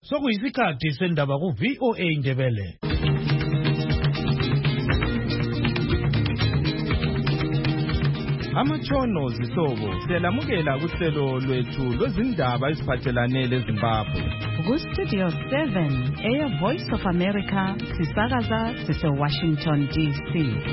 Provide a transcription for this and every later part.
Sokuyisikhathi sendaba ku VOA Indebele. Amatshono zihlobo siyalamukela kuhlelo lwethu lwezindaba eziphathelane leZimbabwe. Ku Studio 7 Air Voice of America sisakaza sise Washington DC.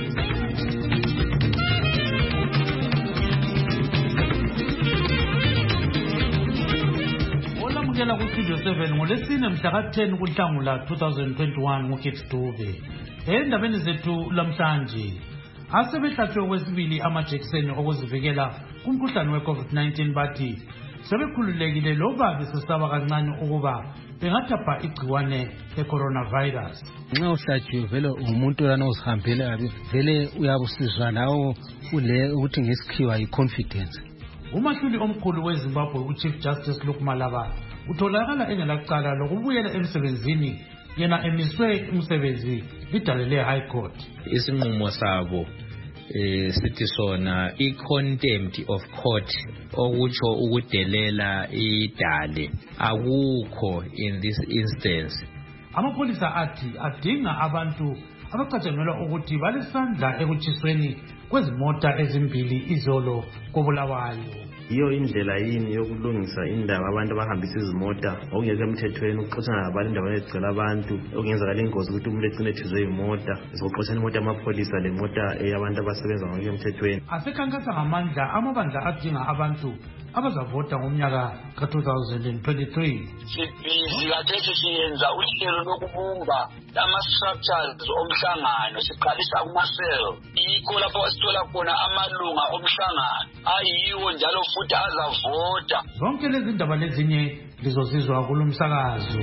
Olamukela ku Studio 7 ngolesine mhla ka-10 kuNhlangula 2021 nguKeith Dube. Endabeni zethu lamhlanje asebehlatshwe okwesibili amajekiseni okuzivikela kumkhuhlane we-COVID-19 bathi sebekhululekile loba besesaba kancane ukuba bengathapha igciwane le-coronavirus. Nxa uhlatshiwe vele umuntu lana uzihambela vele uyabusizwa lawo ule ukuthi ngesikhiwa yi-confidence. Umahluli omkhulu weZimbabwe uChief Justice Luke Malaba utholakala engelacala lokubuyela emsebenzini yena emiswe umsebenzi lidale le-High Court. Isinqumo sabo sithi sona i-contempt of court okutsho ukudelela idale akukho in this instance. Amapholisa athi adinga abantu abacatshangelwa ukuthi balesandla ekutshisweni kwezimota ezimbili izolo koBulawayo. Iyo indlela yini yokulungisa indaba abantu abahambisa izimota okungeke emthethweni ukuxoshana nabantu indaba ezicela abantu okungenzakala ingozi ukuthi umuntu egcine ethizwe imota zokuxoshana imota yamapholisa lemota eyabantu abasebenza ngokungeke emthethweni. Asekhankasa ngamandla amabandla adinga abantu abazavota ngomnyaka ka-2023. Sibhizi kathesi siyenza uhlelo lokubumba lama-structures omhlangano siqalisa kuma-cell. Yikho lapho sithola khona amalunga omhlangano ayiwo njalo futhi azavota. Zonke lezi ndaba lezinye lizozizwa kulo msakazo.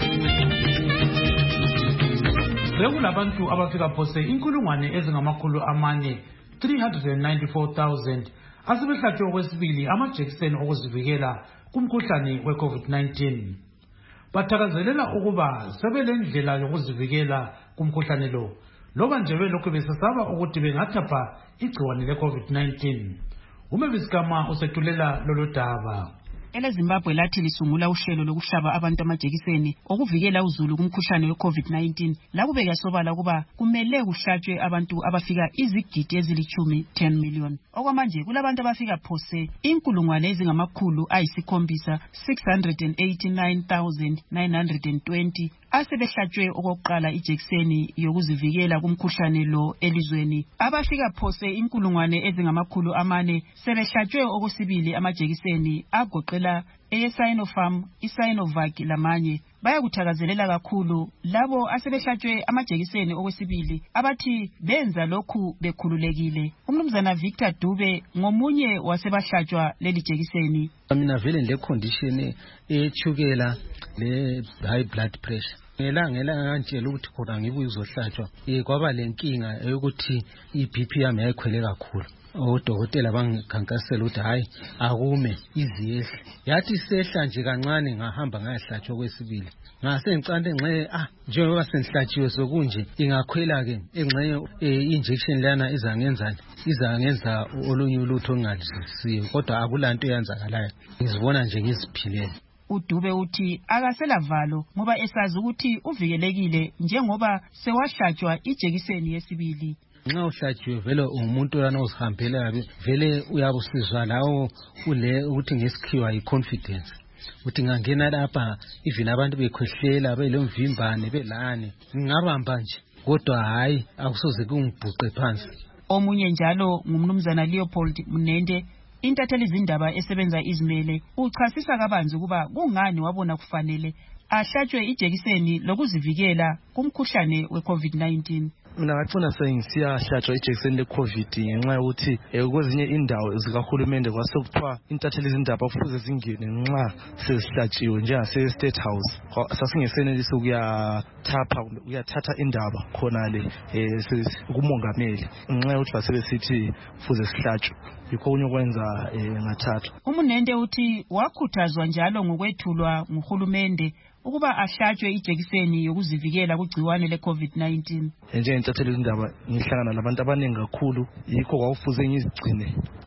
Sekulabantu abafika phose 394,000 asebehlatshwe okwesibili amajekiseni okuzivikela kumkhuhlane we-COVID-19. Bathakazelela ukuba sebelendlela yokuzivikela kumkhuhlane lo loba nje belokhu besesaba ukuthi bengathapha igciwane le-COVID-19. Umeviskama usethulela lolu daba. EleZimbabwe lathi lisungula uhlelo lokuhlaba abantu amajekiseni okuvikela uzulu kumkhuhlane we-COVID-19 lakubeka sobala kuba kumele kuhlatshwe abantu abafika izigidi ezilithumi 10 million. Okwamanje kulabantu abafika phose 689,920 asebehlatshwe okokuqala ijekiseni yokuzivikela kumkhuhlane lo elizweni. Abafika phose 400,000 sebehlatshwe okwesibili amajekiseni agoqela eSinopharm, iSinovac lamanye. Bayakuthakazelela kakhulu labo asebehlatshwe amajekiseni okwesibili abathi benza lokhu bekhululekile. Umnumzana Victor Dube ngomunye wasebahlatshwa leli jekiseni. Mina vele le condition echukela le high blood pressure. Ngelanga kanjela ukuthi khona ngibuye uzohlatshwa kwaba lenkinga yokuthi iBP yami yayikhwele kakhulu. Odokotela bangikhankasela ukuthi hayi akume iziyehle. Yathi sehla nje kancane ngahamba ngayahlatshwa okwesibili. Ngase ngicande nxe njengoba sengihlatshiwe sokunje ingakhwela ke engxe injection lana izangenza olunye ulutho ongalizisiwe kodwa akulanto eyenzakalayo. Ngizibona nje ngiziphilele. uDube uthi akasela valo ngoba esazi ukuthi uvikelekile njengoba sewahlatshwa ijekiseni yesibili. Nxa uhlatshiwe vele umuntu lana uzihambela vele uyabusizwa lawo ule ukuthi ngesikhiwa yi-confidence. Uthi ngangena lapha even abantu bekhwehlela belomvimbane belani ngingabamba nje kodwa hayi akusoze kungibhuqe phansi. Omunye njalo ngumnumzana Leopold Munende intatheli izindaba esebenza izimele uchasisa kabanzi kuba kungani wabona kufanele ahlatshwe ijekiseni lokuzivikela kumkhuhlane we-COVID-19. Mina ngacina sengisiya ijekiseni le-COVID ngenxa yokuthi kwezinye indawo zikahulumende kwasekuthiwa intatheli izindaba kufuze zingene nxa sezihlatshiwe njengase-State House. Sasingesenelisi ukuyathatha indaba khonale kumongameli ngenxa yokuthi basebesithi kufuze sihlatshwe. Yikho okunye okwenza ngathatha. Umunende uthi wakhuthazwa njalo ngokwethulwa nguhulumende ukuba ahlatshwe ijekiseni yokuzivikela kugciwane le-COVID-19. Njengentatheli izindaba ngihlangana labantu abaningi kakhulu yikho kwakufuze ngizigcine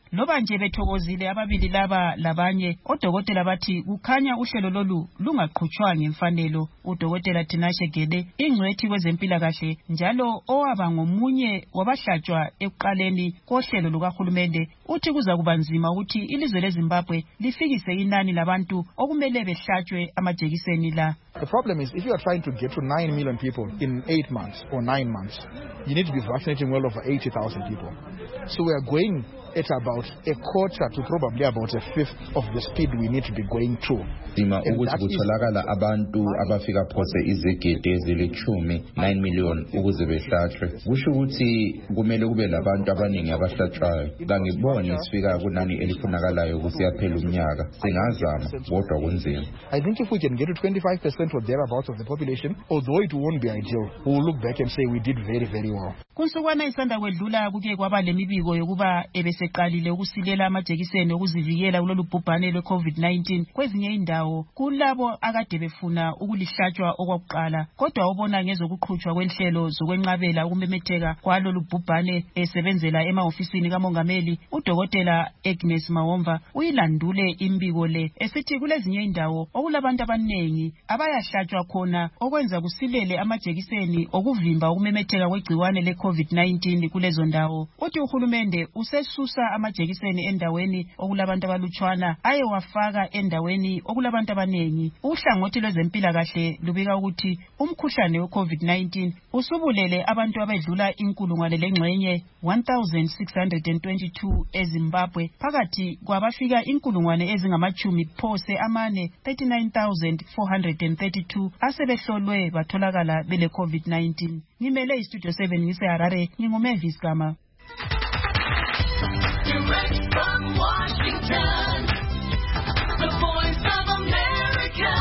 loba nje bethokozile ababili laba labanye. Odokotela bathi kukhanya uhlelo lolu lungaqhutshwa ngemfanelo. Udokotela Tinashe Gede, ingcwethi kwezempilakahle njalo owaba ngomunye wabahlatshwa ekuqaleni kohlelo lukahulumende, uthi kuza kuba nzima ukuthi ilizwe leZimbabwe lifikise inani labantu okumele behlatshwe amajekiseni la. The problem is, if you are trying to get to 9 million people in 8 months or 9 months, you need to be vaccinating well over 80,000 people. So we are going at about a quarter to probably about a fifth of the speed we need to be going to. Ukuthi kutholakala abantu abafika phose izigidi ezilithumi 9 million ukuze behlatshwe. Kusho ukuthi kumele kube labantu abaningi abahlatshwayo. Ngibona isifika kunani elifunakalayo ukuthi yaphela umnyaka. Singazama kodwa kunzima. I think if we can get to 25% or thereabouts of the population, although it won't be ideal, we will look back and say we did very, very well. Kunsukwana isanda kwedlula kuke kwaba lemibiko yokuba ebeseqalile ukusilela amajekiseni okuzivikela kulolu bhubhane lwe-COVID-19 kwezinye indawo kulabo akade befuna ukulihlatshwa okwakuqala, kodwa ubona ngezokuqhutshwa kwenhlelo zokwenqabela ukumemetheka kwalolu bhubhane esebenzela emahofisini kamongameli. Udokotela Agnes Mawomva uyilandule imbiko le esithi kulezinye indawo okulabantu abaningi abayahlatshwa khona okwenza kusilele amajekiseni okuvimba ukumemetheka kwegciwane le-COVID-19 kulezo ndawo. Uthi uhulumende usesusa amajekiseni endaweni okulabantu abalutshwana ayewafaka endaweni okulabantu abaningi. Uhlangothi lwezempilakahle lubika ukuthi umkhuhlane we-COVID-19 usubulele abantu abedlula inkulungwane lengxenye 1622 eZimbabwe, phakathi kwabafika inkulungwane ezingamachumi phose amane 39,432 asebehlolwe batholakala bele COVID-19. Ngimele iStudio 7 ngiseHarare, nginguMavis Gama. Direct from Washington, the Voice of America,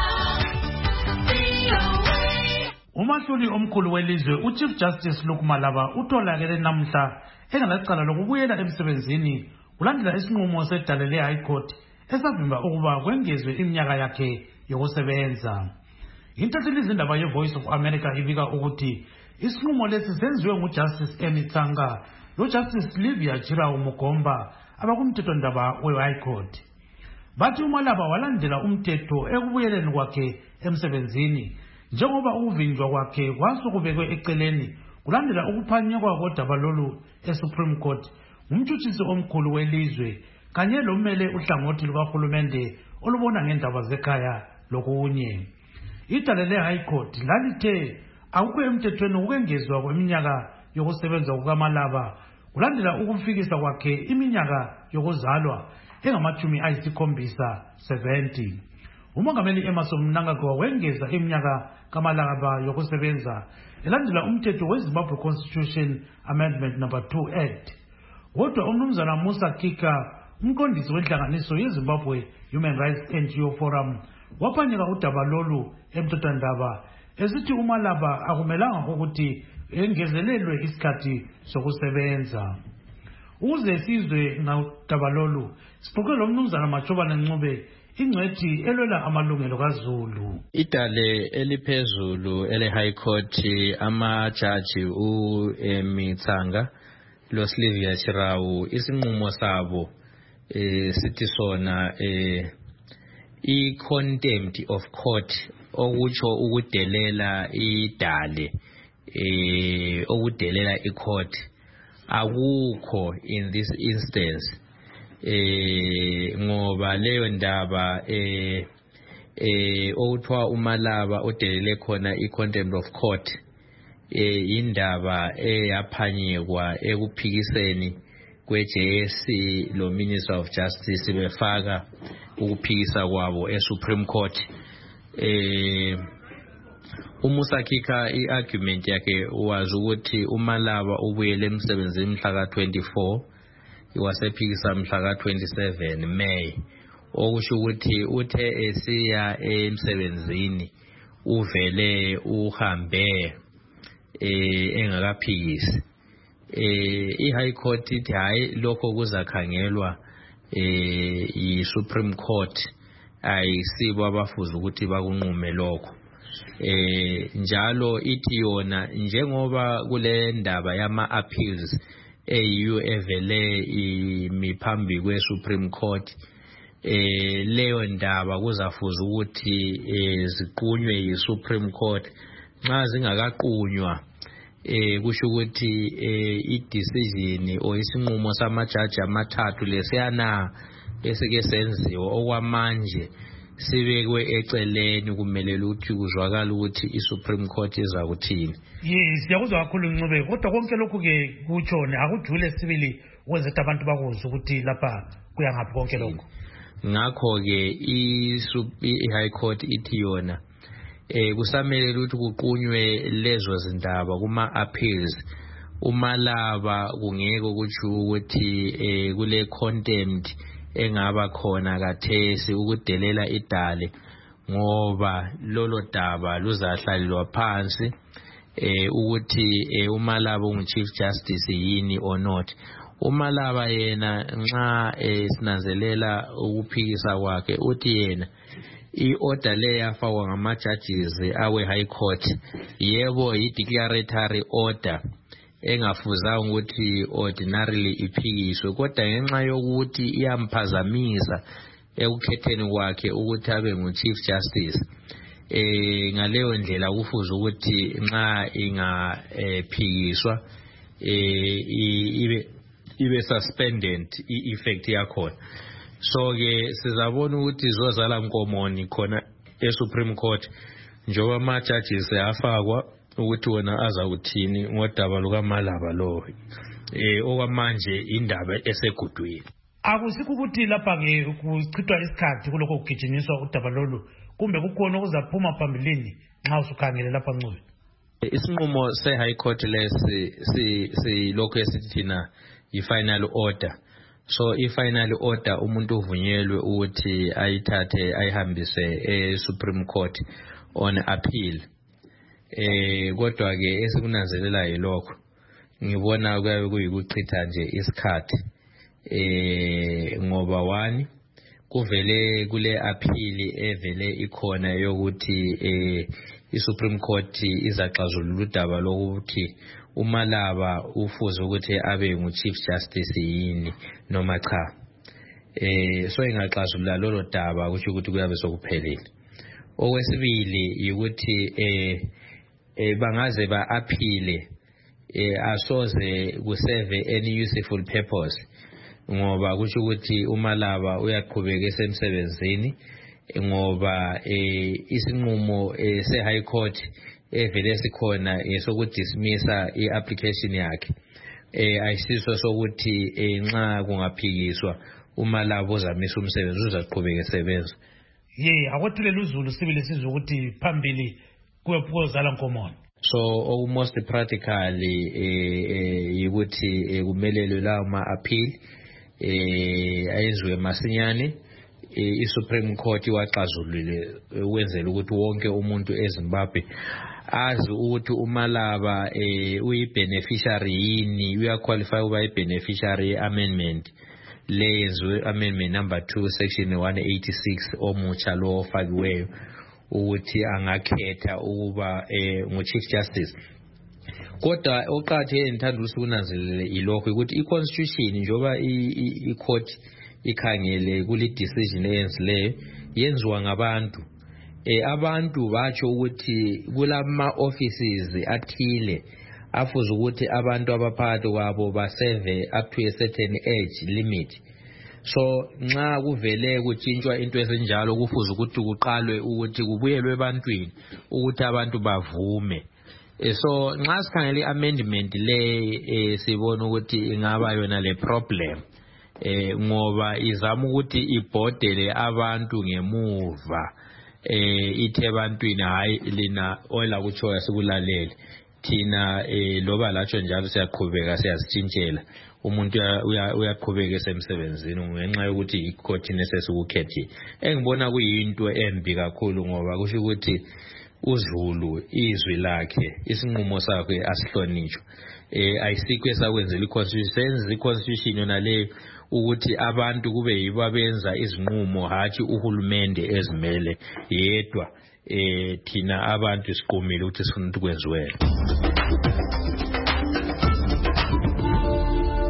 VOA. Umahluli omkhulu welizwe uChief Justice Luke Malaba utholakele namhla engelacala lokubuyela emsebenzini kulandela isinqumo sedale le-High Court esavimba ukuba kwengezwe iminyaka yakhe yokusebenza. Intatheli izindaba ye-Voice of America ibika ukuthi isinqumo lesi senziwe nguJustice Amy Tsanga loJustice Livia Chirau Mugomba abakumthethwandaba we-High Court. Bathi uMalaba walandela umthetho ekubuyeleni kwakhe emsebenzini njengoba ukuvinjwa kwakhe kwasukubekwe eceleni kulandela ukuphanyekwa kodaba lolu eSupreme Court ngumtshutshisi omkhulu welizwe kanye lomele uhlangothi lukahulumende olubona ngendaba zekhaya lokunye. Idale le-High Court lalithe akukho emthethweni ukwengezwa kweminyaka yokusebenza kukaMalaba kulandela ukufikisa kwakhe iminyaka yokuzalwa engamachumi ayisikhombisa 70. Umongameli Emmerson Mnangagwa wengeza iminyaka kaMalaba yokusebenza elandela umthetho weZimbabwe Constitution Amendment number 2 Act. Kodwa umnumzana Musa Kika, umqondisi wenhlanganiso yeZimbabwe Human Rights NGO Forum, waphanyeka udaba lolu emthethwandaba esithi uMalaba akumelanga ukuthi engezelelwe isikhathi sokusebenza. Uze sizwe ngodaba lolu sixoxe lomnumzana Machobane Ncube, ingcwethi elwela amalungelo kaZulu. Idale eliphezulu ele-High Court amajaji uEmy Tsanga loSilvia Chirau isinqumo sabo sithi sona i-contempt of court okutsho ukudelela idale okudelela icourt akukho in this instance ngoba leyo ndaba okuthiwa uMalaba udelele khona i-contempt of court indaba eyaphanyekwa ekuphikiseni kwe-JSC lo Minister of Justice befaka ukuphikisa kwabo eSupreme Court. Umusa Kika i-argument yakhe wazi ukuthi uMalaba ubuyele emsebenzini mhla ka-24 wasephikisa mhla ka-27 May, okusho ukuthi uthe esiya emsebenzini uvele uhambe engakaphikisi. I-High Court ithi hayi lokho kuzakhangelwa i-Supreme Court ayisibo abafuza ukuthi bakunqume lokho. Njalo ithi yona njengoba kule ndaba yama-appeals eyiyo evele imiphambi kwe-Supreme Court leyo ndaba kuzafuza ukuthi ziqunywe yi-Supreme Court. Nxa zingakaqunywa kusho ukuthi i-decision or isinqumo samajaji amathathu lesiyana esike senziwa okwamanje sibekwe eceleni kumele ukuthi kuzwakala ukuthi i-Supreme Court iza kuthini. Yes, siyakuzwa kakhulu Ncube, kodwa konke lokhu ke kutshone akujule sibili ukwenza ukuthi abantu bakuzwe ukuthi lapha kuyangaphi konke lokhu. Ngakho ke i-High Court ithi yona kusamele ukuthi kuqunywe lezo zindaba kuma appeals. Umalaba kungeke kuthi ukuthi kule contempt engaba khona kathesi ukudelela idale ngoba lolo daba luzahlalelwa phansi ukuthi umalaba ungu-Chief Justice yini or not. Umalaba yena nxa sinanzelela ukuphikisa kwakhe uthi yena i-order le yafakwa ngama-judges awe-High Court yebo yi-declaratory order engafuzanga ukuthi ordinarily iphikiswe, kodwa ngenxa yokuthi iyamphazamisa ekukhetheni kwakhe ukuthi abe ngu-Chief Justice ngaleyo ndlela kufuza ukuthi nxa ingaphikiswa ibe suspended i-effect yakhona. So ke sizabona ukuthi zozala nkomoni khona e-Supreme Court njengoba ama-judges afakwa ukuthi wona aza kuthini ngodaba lukamalaba lo okwamanje indaba esegudwini. Akusikho ukuthi lapha ke kuchithwa isikhathi kuloko kugijinyiswa udaba lolu kumbe kukhona okuzaphuma phambilini nxa usukhangele lapha Ncube. Isinqumo se-High Court lesi lokho esithina i-final order. So i-final order umuntu uvunyelwe ukuthi ayithathe ayihambise e-Supreme Court on appeal. Kodwa ke esikunanzelela yilokho ngibona kuyabe kuyikuchitha nje isikhathi ngoba one kuvele kule appeal evele ikhona yokuthi i-Supreme Court izaxazulula udaba lokuthi umalaba ufuze ukuthi abe ngu-Chief Justice yini noma cha. So ingaxazulula lolo daba kusho ukuthi kuyabe sokuphelile. Okwesibili ukuthi bangaze ba-aphile asoze kuserve any useful purpose ngoba kusho ukuthi umalaba uyaqhubeka esemsebenzini ngoba isinqumo se-High Court evele sikhona sokudismissa i-application yakhe ayisiso sokuthi nxa kungaphikiswa umalaba uzamisa umsebenzi uzaqhubeka esebenza. Akwethulele uzulu sibili sizwe ukuthi phambili kuyozala nkomoni. So most practically ukuthi kumelelwe lawo ma-appeal ayizwe masinyane i-Supreme Court waxazulule ukwenzela ukuthi wonke umuntu eZimbabwe azi ukuthi umalaba uyi-beneficiary yini, uyaqualify ukuba i-beneficiary amendment leyenziwe amendment number 2 section 186 omutsha lo ofakiweyo ukuthi angakhetha ukuba ngu-Chief Justice. Kodwa oqatheke ngithanda ukunanzelela ilokho ukuthi i-constitution njengoba i-court ikhangele kule decision eyenzileyo yenziwa ngabantu. Abantu batsho ukuthi kulama offices athile afuze ukuthi abantu abaphakathi kwabo baserve up to a certain age limit. So nxa kuvele kutshintshwa into esenjalo kufuze ukuthi kuqalwe ukuthi kubuyelwe ebantwini ukuthi abantu bavume. So nxa sikhangele amendment le sibona ukuthi ingaba yona le problem ngoba izama ukuthi ibhodele abantu ngemuva ithi ebantwini hayi lina ola kutshoya sikulalele thina loba latsho njalo siyaqhubeka siyazitshintshela umuntu uyaqhubeka esemsebenzini ngenxa yokuthi icourt nesesikukhethile. Engibona kuyinto embi kakhulu ngoba kusho ukuthi uZulu izwi lakhe isinqumo sakhe asihlonishwa. Ayisikho esakwenzela i-constitution yona le ukuthi abantu kube yibo abenza izinqumo hathi uhulumende ezimele yedwa. Thina abantu siqumile ukuthi sifuna ukuthi kwenziwe.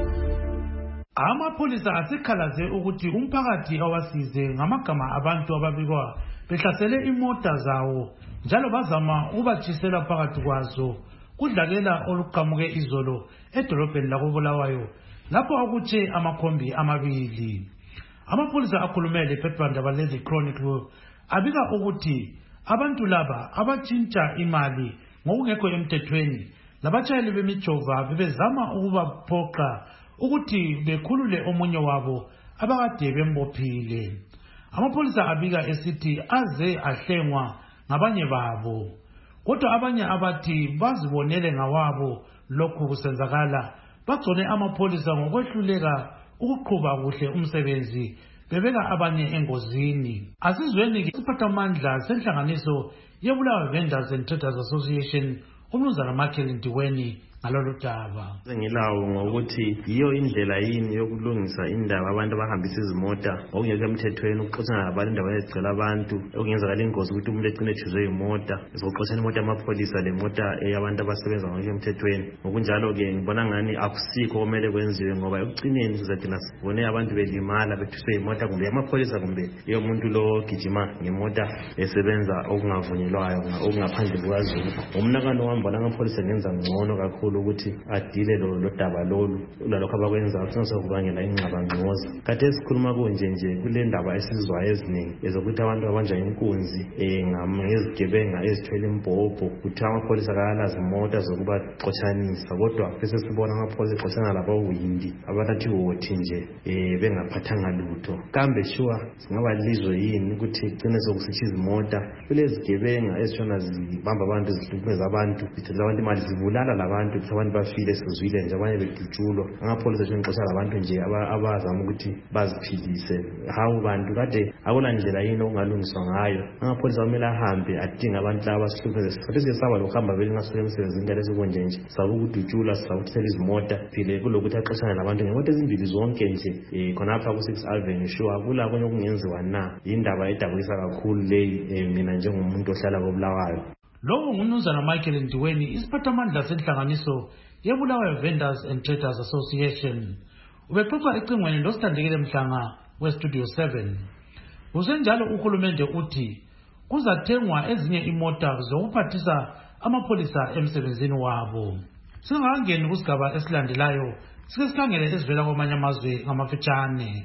amapholisa asikhalaze ukuthi umphakathi awasize ngamagama abantu ababikwa behlasele imota zawo njalo bazama ukubatshisela phakathi kwazo kudlakela oluqhamuke izolo edolobheni lakoBulawayo lapho okuthe amakhombi amabili. Amapholisa akhulume lephephandaba leThe Chronicle abika ukuthi abantu laba abatshintsha imali ngokungekho emthethweni labatshayeli bemijova bebezama ukubaphoqa ukuthi bekhulule omunye wabo abakade bembophile. Amapholisa abika esithi aze ahlengwa ngabanye babo, kodwa abanye abathi bazibonele ngawabo lokhu kusenzakala bagcone amapholisa ngokwehluleka ukuqhuba kuhle umsebenzi bebeka abanye engozini. Asizweni isiphathamandla senhlanganiso yeBulawayo Vendors and Traders Association umnumzana Michael Ndiweni ngalolu daba. Sengilawo ngokuthi yiyo indlela yini yokulungisa indaba abantu abahambisa izimota okungekho emthethweni ukuxoxana labantu indaba ezicela abantu okungenzakala ingozi ukuthi umuntu ecine ethuzwe imota ezoxoxana imota yamapholisa lemota eyabantu abasebenza ngokho emthethweni. Ngokunjalo ke ngibona ngani akusikho okumele kwenziwe ngoba ekucineni sizagcina sibone abantu belimala bethuswe imota kumbe amapholisa kumbe leyo muntu lo gijima ngemota esebenza okungavunyelwayo okungaphandle kwaZulu. Umnakano wami bona amapholisa ngenza ngcono kakhulu ukuthi adile lo daba lolu lalokho abakwenza kusenokubangela ingxabangxoza. Kade sikhuluma kunje kule ndaba esizwayo eziningi ezokuthi abantu abanja inkunzi ngezigebenga ezithwele imbhobho kuthi amapholisa akalazi imota zokuba xotshanisa, kodwa bese sibona amapholisa exoxana labawindi abathi wothi nje bengaphathanga lutho. Kambe sure singaba lizwe yini ukuthi igcine sokusitshiza imota kulezi gebenga ezishona zibamba abantu zihlukumeza abantu zithatha abantu imali zibulala labantu abantu bafile sizwile nje abanye bedutshulwa. Amapholisa ashonixoxa labantu nje abazama ukuthi baziphilise. Hawu bantu kade akula ndlela yini okungalungiswa ngayo. Amapholisa kumele ahambe adinga abantu laba abasihlukumeza. Sifike saba lokuhamba belingasuke emsebenzini into lesekonje nje sabe ukudutshulwa sakuthela izimota phile kulokuthi axoxana labantu ngemoto ezimbili zonke nje khonapha ku6 Avenue. Sure akula konye okungenziwa na. Indaba edabukisa kakhulu leyi mina njengomuntu ohlala koBulawayo. Lowo ngumnumzana Michael Ndiweni isiphathamandla senhlanganiso yeBulawayo Vendors and Traders Association. Ubexoxa ecingweni losithandekile Mhlanga weStudio 7. Usenjalo uhulumende uthi kuzathengwa ezinye imota zokuphathisa amapholisa emsebenzini wabo. Singakangeni kusigaba esilandelayo sike sikhangele ezivela kwamanye amazwe ngamafitshane.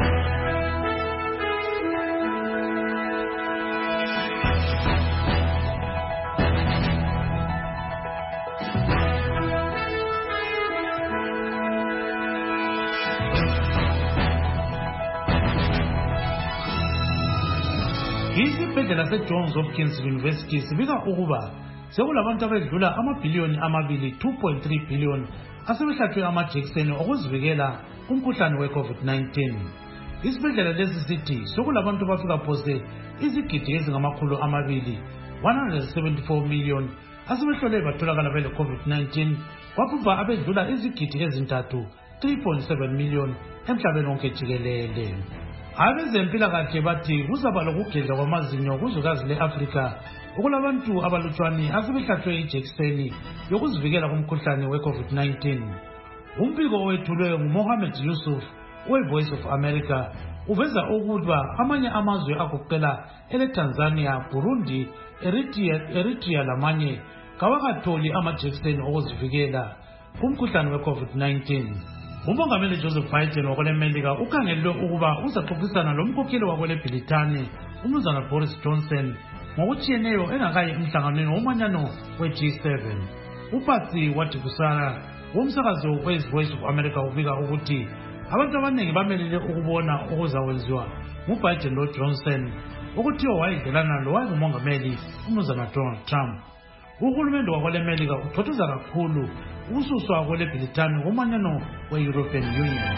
Isibhedlela seJohns Hopkins University sibika ukuba sekulabantu abedlula amabhiliyoni amabili 2.3 billion asebehlatshwe amajekiseni okuzivikela kumkhuhlane we-COVID-19. Isibhedlela lesi sithi sekulabantu abafika phose izigidi ezingamakhulu amabili 174 million asebehlole batholakala bele COVID-19 kwabhubha abedlula izigidi ezintathu 3.7 million emhlabeni wonke jikelele. Abezempilakahle bathi kuzaba lokugedla kwamazinyo kuzwekazi le-Afrika okulabantu abalutshwane asebehlatshwe ijekiseni yokuzivikela kumkhuhlane we-COVID-19. Umbiko owethulwe nguMohammed Yusuf we-Voice of America uveza ukuba amanye amazwe agoqela ele-Tanzania, Burundi, Eritrea lamanye kawakatholi amajekiseni okuzivikela kumkhuhlane we-COVID-19. Umongameli Joseph Biden wakwelemelika ukhangelwe ukuba uzaxoxisana lomkhokheli wakweleBrithani umnumzana Boris Johnson ngokutshiyeneyo engakayi emhlanganweni womanyano we-G7. Uphatsi wathi kusala womsakazi we-Voice of America ubika ukuthi abantu abaningi bamelele ukubona okuzawenziwa nguBiden loJohnson ukuthiwa wayedlelana lowayengumongameli umnumzana Donald Trump. Uhulumende wakwelemelika uthothoza kakhulu ukususwa kweleBrithani kumanyano we-European Union.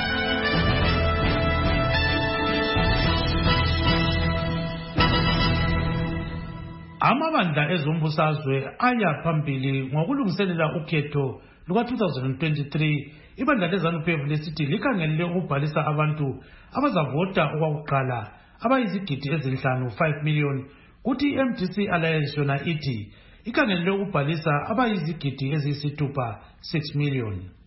Amabandla ezombusazwe aya phambili ngokulungiselela ukhetho luka-2023. Ibandla leZANU-PF lesithi likhangelele ukubhalisa abantu abazavota okwakuqala abayizigidi ezinhlanu 5 million. Kuthi i-MDC Alliance yona ithi ikhangelele ukubhalisa abayizigidi eziyisithupha 6 million.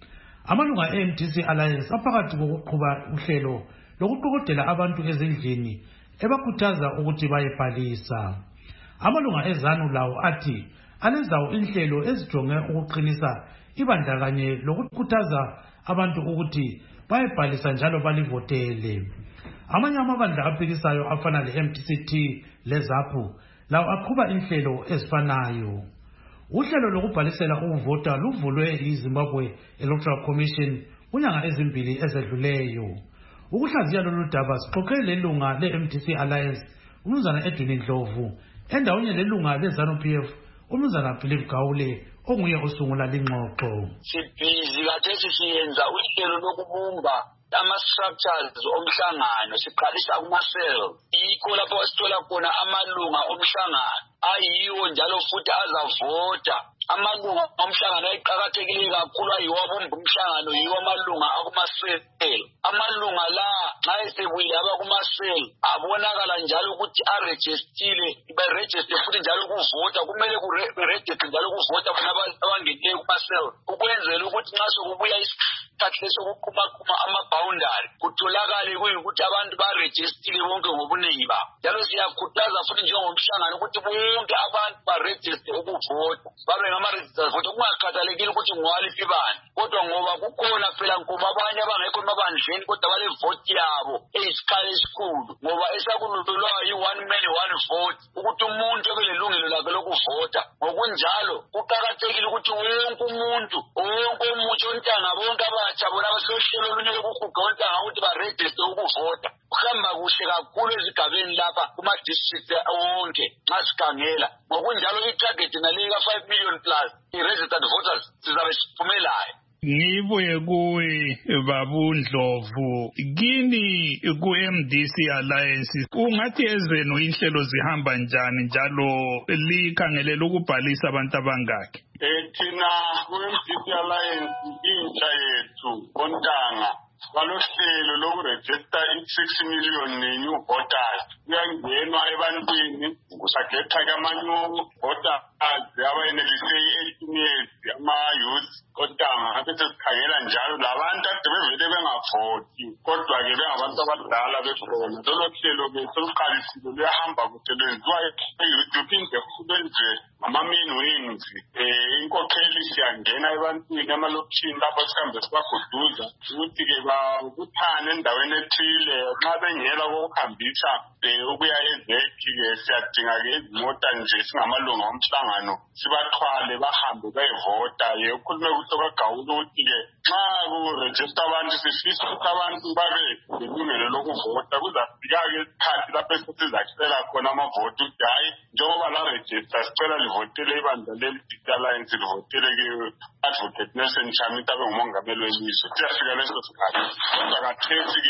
Amalunga e-MDC Alliance aphakathi kokuqhuba uhlelo lokuqokodela abantu ezindlini ebakhuthaza ukuthi bayebhalisa. Amalunga eZANU lawo athi alezawo inhlelo ezijonge ukuqinisa ibandakanye lokukhuthaza abantu ukuthi bayebhalisa njalo balivotele. Amanye amabandla aphikisayo afana le-MDC-T leZAPU lawo aqhuba inhlelo ezifanayo. Uhlelo lokubhalisela ukuvota luvulwe yiZimbabwe Electoral Commission kunyanga ezimbili ezedluleyo. Ukuhlaziya lolu daba sixoxe lelunga le-MDC Alliance uMnumzana Edwin Ndlovu endaweni lelunga leZANU-PF uMnumzana Philip Gawule onguye osungula lingxoxo. Sibhizi kathesi siyenza uhlelo lokubumba ama-structures omhlangano siqalisa kuma-cell. Yikho lapho sithola khona amalunga omhlangano ayiwo njalo futhi azavota. Amalunga omhlangano ayiqakathekile kakhulu ayiwo abumba umhlangano yiwo amalunga akuma-cell. Amalunga la nxa esebuyile abakuma-cell abonakala njalo ukuthi arejistile berejiste futhi njalo ukuvota kumele berejiste njalo ukuvota khona abangeneleyo kuma-cell ukwenzela ukuthi nxa sokubuya isikhathi lesokuqhumaqhuma ama-boundary kutholakale kuyikuthi abantu barejistile bonke ngobuningi babo. Njalo siyakhuthaza futhi njengomhlangano ukuthi bonke abantu barejiste ukuvota babe ngama-registered vote kungakhathalekile ukuthi ngowaliphi ibandla kodwa ngoba kukhona phela nkomo abanye abangekho emabandleni kodwa balevoti yabo eyisikhala esikhulu ngoba esakululwayo i-one man one vote ukuthi umuntu ebelelungelo lakhe lokuvota. Ngokunjalo kuqakathekile ukuthi wonke umuntu wonke umutsho ontanga bonke abatsha bona basehlelo olunye lokuhuga ontanga ukuthi barejiste ukuvota. Kuhamba kuhle kakhulu ezigabeni lapha kuma-district wonke nxa sikhangela. Ngokunjalo i-target naleyo ka-5 million plus i-registered voters sizabe siphumelayo. Ngibuye kuwe Babu Ndlovu, kini ku-MDC Alliance ungathi ezenu inhlelo zihamba njani njalo likhangelela ukubhalisa abantu abangaki? Thina ku-MDC Alliance intsha yethu ontanga balohlelo lokurejista i-6 million new voters. Kuyangenwa ebantwini kusagethwa amanye voters abayenelise i-18 years ama-youth ontanga bese sikhangela njalo labantu ade bevele bengavoti kodwa-ke bengabantu abadala bekhona. Lolo hlelo-ke soluqalisile luyahamba kuhle lwenziwa luphinde lwenziwe ngama-main wings. Inkokheli siyangena ebantwini amalokishini lapho sihambe sibaguduza ukuthi-ke babuthane endaweni ethile nxa bengela kokuhambisa ukuya ezekhi-ke siyadinga-ke izimota nje singamalunga omhlangano sibathwale bahambe bayevota. Ukhulume kuhle kwagawula ukuthi-ke nxa kurejista abantu sifisa ukuthi abantu babe lelungelo lokuvota kuzafika-ke isikhathi lapho esizakhilela khona amavoti ukuthi hhayi njengoba larejista sicela livotele ibandla le-MDC Alliance livotele-ke Advocate Nelson Chamisa abe ngumongameli welizwe. Siyafika leso sikhathi kodwa kathesi-ke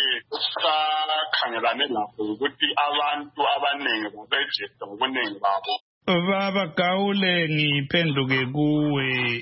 sakhangelane lapho ukuthi abantu abaningi barejista ngobuningi babo. Baba Gawule, ngiphenduke kuwe.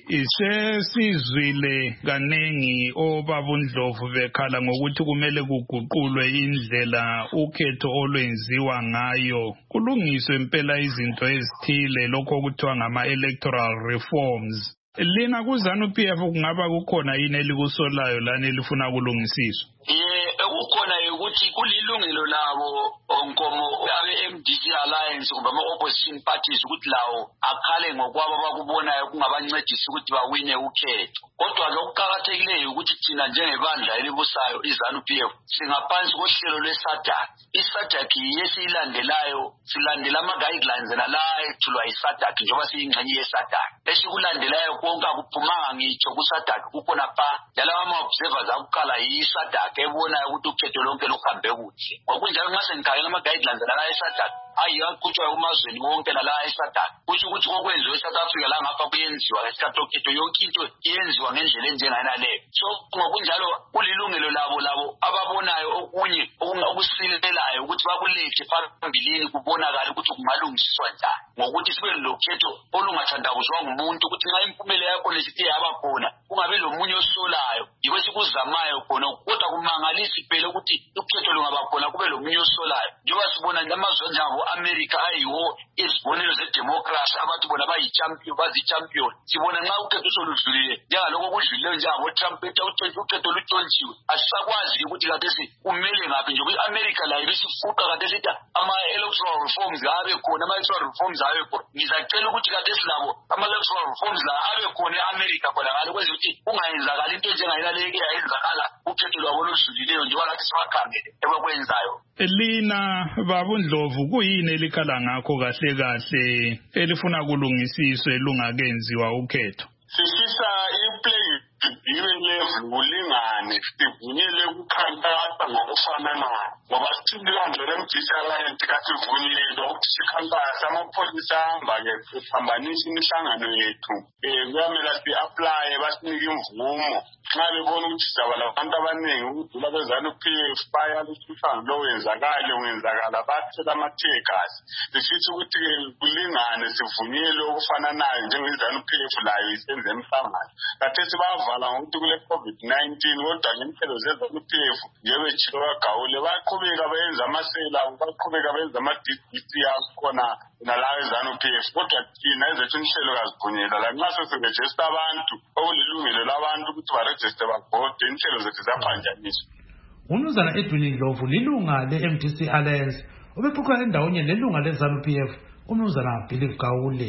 Sesizwile kanengi oBabu Ndlovu bekhala ngokuthi kumele kuguqulwe indlela ukhetho olwenziwa ngayo kulungiswe impela izinto ezithile lokho kuthiwa ngama-electoral reforms. Lina kuZANU-PF kungaba kukhona yini elikusolayo lana elifuna kulungisiswa? Ukukhona ukuthi kulilungelo labo onkomo abe-MDC Alliance kumbe ama-opposition parties ukuthi lawo akhale ngokwabo abakubonayo kungabancedisa ukuthi bawine ukhetho. Kodwa-ke okuqakathekileyo ukuthi thina njengebandla elibusayo iZANU-PF singaphansi kohlelo lwe-SADC. I-SADC yesiyilandelayo silandela ama-guidelines nalaya ethulwa yi-SADC njengoba siyingxenye ye-SADC. Esikulandelayo konke akuphumanga ngitsho ku-SADC kukhona pa njalo ama-observers akuqala yi-SADC ebonayo ukuthi ukhetho lonke luhambe kuhle. Ngokunjalo nxa sengikhangela ama-guidelines nalaya e-SADC ayiyo aqhutshwayo kumazweni wonke nalaya e-SADC kutsho ukuthi kokwenziwe e-South Africa la ngapha kuyenziwa ngesikhathi okhetho yonke into iyenziwa ngendlela enjenganaleyo. So ngokunjalo kulilungelo labo ababonayo okunye okusilelayo ukuthi bakulethe phambilini kubonakala ukuthi kungalungisiswa njani ngokuthi sibe lokhetho olungathandabuzwa ngumuntu ukuthi nxa impumela yakho lesithe yaba khona kungabe lomunye osolayo yikho sikuzamayo khona kodwa kumangalisi phela ukuthi ukhetho lungaba khona kube lomunye osolayo njengoba sibona amazwe njengabo-America ayiwo izibonelo zedemocracy abathi bona bazi-champion sibona nxa ukhetho soludlulile njengalokho kudlulileyo njengabo-Trump ukhetho lutshontshiwe asisakwazi ukuthi kathesi kumele ngaphi nje kwi-America layo ibisifuqa kathesi ithi ama-electoral reforms abe khona ama-electoral reforms abe khona ngizacela ukuthi kathesi labo ama-electoral reforms la abe khona e-America khona ngalo kwenza ukuthi kungayenzakali into njengayinaleke yayenzakala ukhetho lwabo oludlulileyo njengoba lathi sibakhangele ebakwenzayo. Lina babundlovu kuyini elikhala ngakho kahle kahle elifuna kulungisiswe lungakenziwa ukhetho? Sifisa i-playing level kulingane sivunyele ukukhankasa ngokufananayo ngoba silandlela MDC Alliance kasivunyelwe ukuthi sikhankasa amapholisa ahamba-ke sihambanyisa imihlangano yethu kuyamela si-aplaye basinike imvumo nxa bebona ukuthi sizaba labantu abaningi ukudlula kweZANU-PF bayala ukuthi umhlangano lo wenzakala bathela amathegasi sifisa ukuthi kulingane sivunyelwe okufananayo njengeZANU-PF layo isenze emhlangano kathesi bayavala ngokuthi kule COVID-19 kodwa ngenhlelo zeZANU-PF njebetshilo kagawule bayaqhubeka benza amasela baqhubeka benza ama-DDC akhona nalawo eZANU-PF kodwa thina ezethu inhlelo kazivunyelwa lanxa sesirejista abantu okulilungelo labantu ukuthi barejiste bavote inhlelo zethu zaphanjaniswa. Umnumzana Edwin Ndlovu lilunga le-MDC Alliance ubexoxa endawonye lelunga leZANU-PF umnumzana Philip Gawule.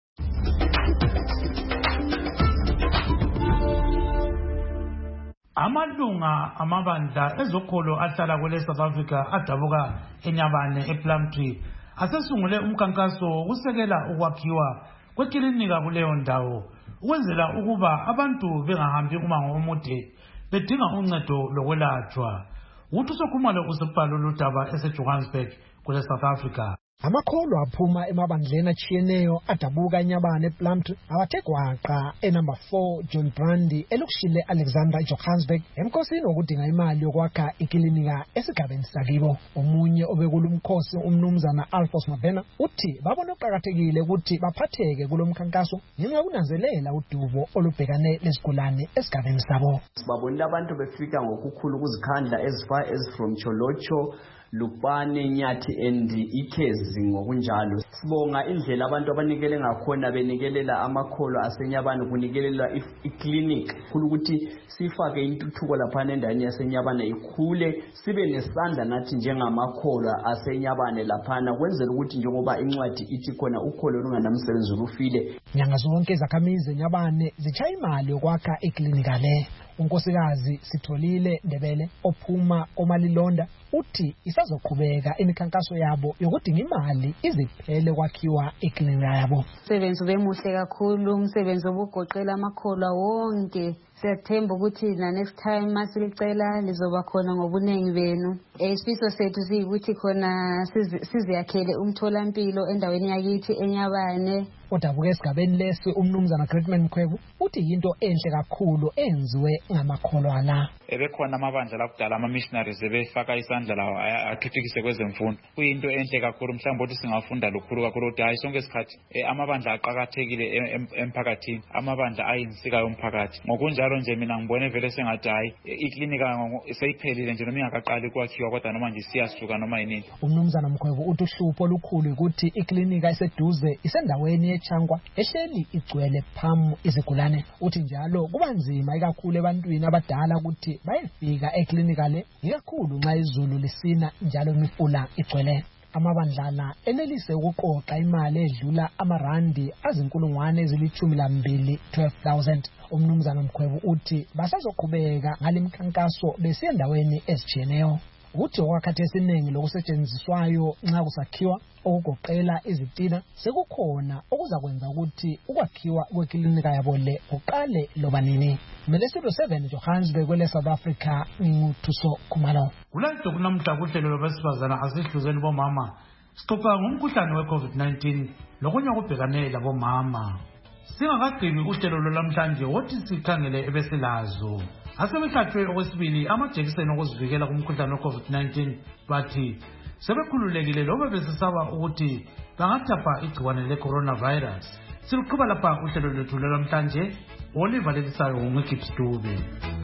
Amalunga amabandla ezokholo ahlala kwele South Africa adabuka eNyabane ePlumtree asesungule umkhankaso wokusekela ukwakhiwa kwekilinika kuleyo ndawo ukwenzela ukuba abantu bengahambi umango omude bedinga uncedo lokwelatshwa. Uthi sokhumalo kusibhalo lodaba eseJohannesburg kule South Africa. Amakholwa aphuma emabandleni achiyeneyo adabuka eNyabane ePlumtree abathe gwaqa enumber 4 John Brandy elokushile Alexander Johannesburg emkhosini wokudinga imali yokwakha ikilinika esigabeni sakibo. Omunye obekulu umkhosi umnumzana Alphonse Mabena uthi babona uqhakathekile ukuthi baphatheke kulomkhankaso ngenxa yokunanzelela udubo olubhekane lezigulane esigabeni sabo. Babona abantu befika ngokukhulu ukuzikhandla ezifar as from Cholocho Lupane, Nyathi and Ikezi ngokunjalo. Sibonga indlela abantu abanikele ngakhona benikelela amakholo aseNyabane kunikelela iclinic ukuthi sifake intuthuko lapha endaweni yaseNyabane ikhule sibe nesandla nathi njengamakholwa aseNyabane laphana kwenzela ukuthi njengoba incwadi ithi khona ukholo lunganamsebenzi lufile. Nyanga zonke izakhamizi eNyabane zichaya imali yokwakha iklinika le. Unkosikazi Sitholile Ndebele ophuma omalilonda uthi isazoqhubeka imikhankaso yabo yokudinga imali iziphele kwakhiwa iklinika yabo. Umsebenzi bemuhle kakhulu, umsebenzi obugoqela amakholwa wonke. Siyathemba ukuthi na next time masilicela lizoba khona ngobunengi benu. Isifiso sethu siyikuthi khona siziyakhele umtholampilo endaweni yakithi eNyabane. Odabuka esigabeni lesi umnumzana Greatman Mkhwebu uthi into enhle kakhulu enziwe ngamakholwa la. Ebekhona amabandla lakudala ama-missionaries ebefaka isandla lawo athuthukise kwezemfundo. Kuyinto enhle kakhulu mhlawumbe ukuthi singafunda lukhulu kakhulu ukuthi hayi sonke isikhathi amabandla aqakathekile emphakathini, amabandla ayinsika yomphakathi. Ngokunjalo nje mina ngibone vele sengathi hayi iklinika seyiphelile nje noma ingakaqali ukwakhiwa kodwa noma nje siyasuka noma yini. Umnumzana Mkhwebu uthi uhlupho olukhulu ukuthi iklinika eseduze isendaweni eChangwa ehleli igcwele phamu izigulane. Uthi njalo kuba nzima ikakhulu ebantwini abadala ukuthi bayefika eklinika le ikakhulu nxa izulu lisina njalo imifula igcwele. Amabandlana enelise ukuqoqa imali edlula amarandi azinkulungwane ezili-12 12,000. Umnumzana Mkhwebu uthi basazoqhubeka ngalimkhankaso besiyendaweni ezijiyeneyo. Uthi okwakhathi esiningi lokusetshenziswayo nxa kusakhiwa okugoqela izitina sekukhona okuzakwenza ukuthi ukwakhiwa kweklinika yabo le uqale loba nini. Melesido 7 Johannesburg kwele South Africa nguthuso Khumalo. Kulanto kunamhla kuhlelo lwabesifazana asihluzeni bomama. Sixoxa ngomkhuhlane we-COVID-19 lokunye okubhekane labomama. Singakagqibi uhlelo lwamhlanje wothi sikhangele ebesilazo. Asebehlatshwe okwesibili amajekiseni okuzivikela kumkhuhlane we-COVID-19 bathi sebekhululekile loba besisaba ukuthi bangathapha igciwane le-coronavirus. siluqhuba lapha uhlelo lwethu lwanamhlanje oliver lelisayo nguGibbs Dube.